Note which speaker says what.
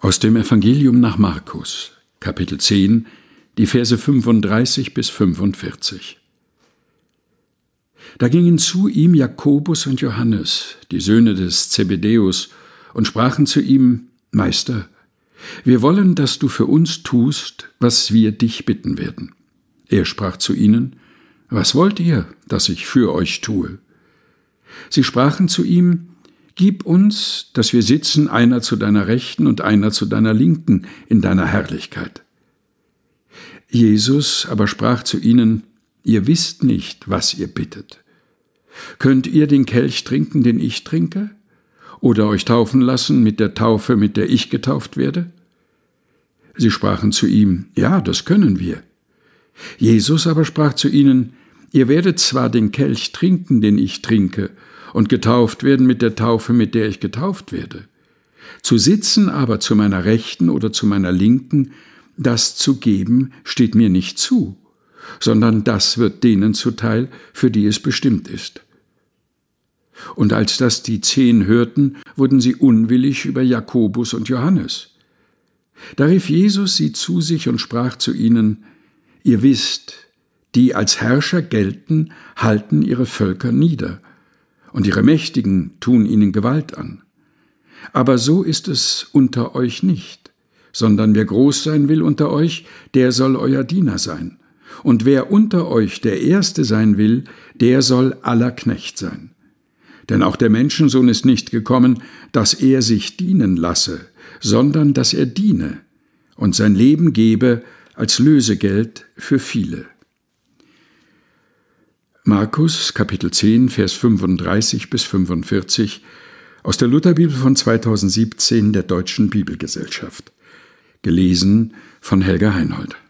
Speaker 1: Aus dem Evangelium nach Markus, Kapitel 10, die Verse 35 bis 45. Da gingen zu ihm Jakobus und Johannes, die Söhne des Zebedäus, und sprachen zu ihm: Meister, wir wollen, dass du für uns tust, was wir dich bitten werden. Er sprach zu ihnen: Was wollt ihr, dass ich für euch tue? Sie sprachen zu ihm: Gib uns, dass wir sitzen, einer zu deiner Rechten und einer zu deiner Linken in deiner Herrlichkeit. Jesus aber sprach zu ihnen: Ihr wisst nicht, was ihr bittet. Könnt ihr den Kelch trinken, den ich trinke? Oder euch taufen lassen mit der Taufe, mit der ich getauft werde? Sie sprachen zu ihm: Ja, das können wir. Jesus aber sprach zu ihnen: Ihr werdet zwar den Kelch trinken, den ich trinke, und getauft werden mit der Taufe, mit der ich getauft werde. Zu sitzen aber zu meiner Rechten oder zu meiner Linken, das zu geben, steht mir nicht zu, sondern das wird denen zuteil, für die es bestimmt ist. Und als das die 10 hörten, wurden sie unwillig über Jakobus und Johannes. Da rief Jesus sie zu sich und sprach zu ihnen: Ihr wisst, die als Herrscher gelten, halten ihre Völker nieder, und ihre Mächtigen tun ihnen Gewalt an. Aber so ist es unter euch nicht, sondern wer groß sein will unter euch, der soll euer Diener sein. Und wer unter euch der Erste sein will, der soll aller Knecht sein. Denn auch der Menschensohn ist nicht gekommen, dass er sich dienen lasse, sondern dass er diene und sein Leben gebe als Lösegeld für viele. Markus, Kapitel 10, Vers 35 bis 45 aus der Lutherbibel von 2017 der Deutschen Bibelgesellschaft. Gelesen von Helga Heinold.